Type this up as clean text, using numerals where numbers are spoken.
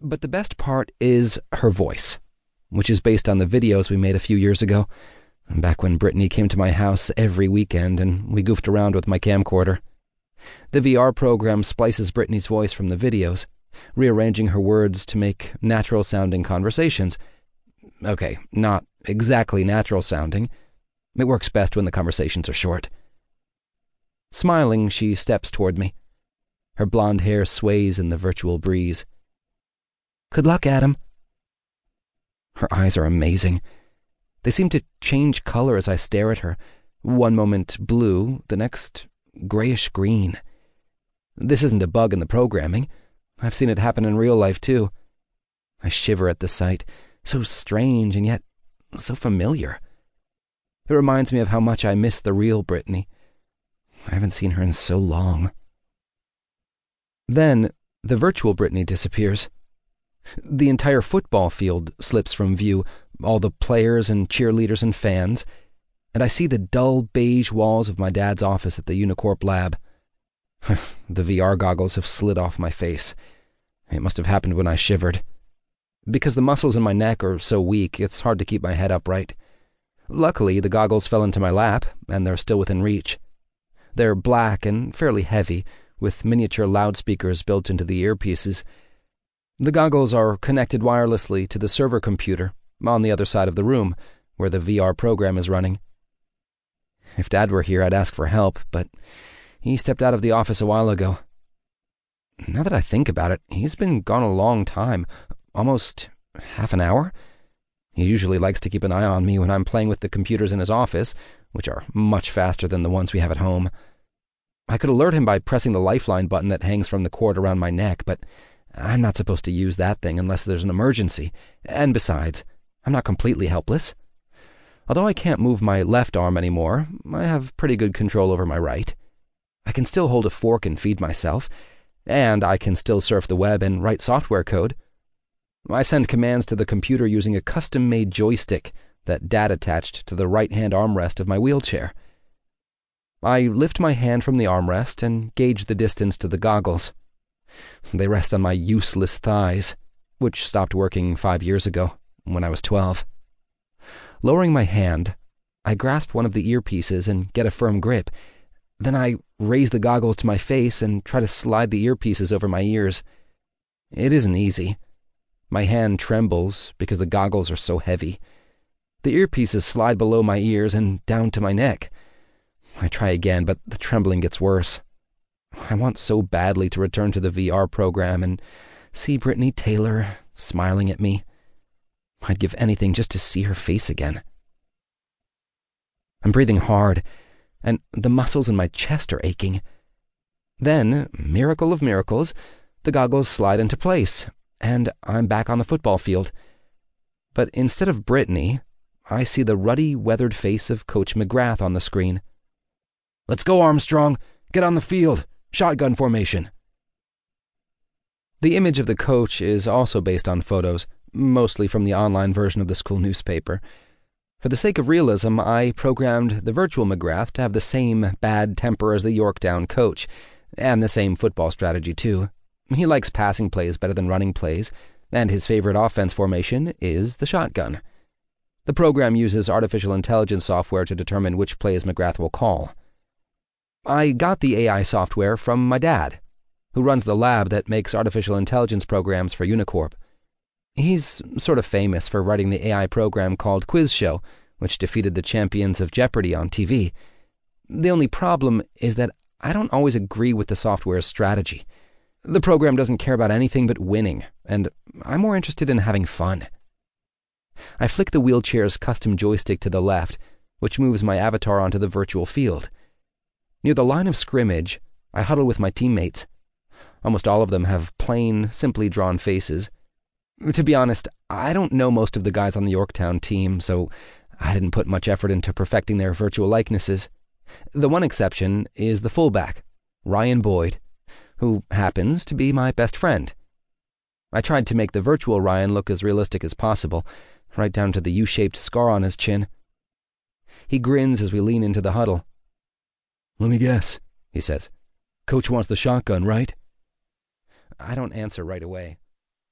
But the best part is her voice, which is based on the videos we made a few years ago, back when Brittany came to my house every weekend and we goofed around with my camcorder. The VR program splices Brittany's voice from the videos, rearranging her words to make natural-sounding conversations. Okay, not exactly natural-sounding. It works best when the conversations are short. Smiling, she steps toward me. Her blonde hair sways in the virtual breeze. "Good luck, Adam." Her eyes are amazing. They seem to change color as I stare at her. One moment blue, the next grayish-green. This isn't a bug in the programming. I've seen it happen in real life, too. I shiver at the sight. So strange and yet so familiar. It reminds me of how much I miss the real Brittany. I haven't seen her in so long. Then, the virtual Brittany disappears. The entire football field slips from view, all the players and cheerleaders and fans, and I see the dull beige walls of my dad's office at the Unicorp lab. The VR goggles have slid off my face. It must have happened when I shivered. Because the muscles in my neck are so weak, it's hard to keep my head upright. Luckily, the goggles fell into my lap, and they're still within reach. They're black and fairly heavy, with miniature loudspeakers built into the earpieces. The goggles are connected wirelessly to the server computer on the other side of the room, where the VR program is running. If Dad were here, I'd ask for help, but he stepped out of the office a while ago. Now that I think about it, he's been gone a long time, almost half an hour. He usually likes to keep an eye on me when I'm playing with the computers in his office, which are much faster than the ones we have at home. I could alert him by pressing the lifeline button that hangs from the cord around my neck, but I'm not supposed to use that thing unless there's an emergency. And besides, I'm not completely helpless. Although I can't move my left arm anymore, I have pretty good control over my right. I can still hold a fork and feed myself, and I can still surf the web and write software code. I send commands to the computer using a custom-made joystick that Dad attached to the right-hand armrest of my wheelchair. I lift my hand from the armrest and gauge the distance to the goggles. They rest on my useless thighs, which stopped working 5 years ago, when I was 12. Lowering my hand, I grasp one of the earpieces and get a firm grip. Then I raise the goggles to my face and try to slide the earpieces over my ears. It isn't easy. My hand trembles because the goggles are so heavy. The earpieces slide below my ears and down to my neck. I try again, but the trembling gets worse. I want so badly to return to the VR program and see Brittany Taylor smiling at me. I'd give anything just to see her face again. I'm breathing hard, and the muscles in my chest are aching. Then, miracle of miracles, the goggles slide into place, and I'm back on the football field. But instead of Brittany, I see the ruddy, weathered face of Coach McGrath on the screen. "Let's go, Armstrong! Get on the field! Shotgun formation!" The image of the coach is also based on photos, mostly from the online version of the school newspaper. For the sake of realism, I programmed the virtual McGrath to have the same bad temper as the Yorktown coach, and the same football strategy, too. He likes passing plays better than running plays, and his favorite offense formation is the shotgun. The program uses artificial intelligence software to determine which plays McGrath will call. I got the AI software from my dad, who runs the lab that makes artificial intelligence programs for Unicorp. He's sort of famous for writing the AI program called Quiz Show, which defeated the champions of Jeopardy on TV. The only problem is that I don't always agree with the software's strategy. The program doesn't care about anything but winning, and I'm more interested in having fun. I flick the wheelchair's custom joystick to the left, which moves my avatar onto the virtual field. Near the line of scrimmage, I huddle with my teammates. Almost all of them have plain, simply drawn faces. To be honest, I don't know most of the guys on the Yorktown team, so I didn't put much effort into perfecting their virtual likenesses. The one exception is the fullback, Ryan Boyd, who happens to be my best friend. I tried to make the virtual Ryan look as realistic as possible, right down to the U-shaped scar on his chin. He grins as we lean into the huddle. "Let me guess," he says. "Coach wants the shotgun, right?" I don't answer right away.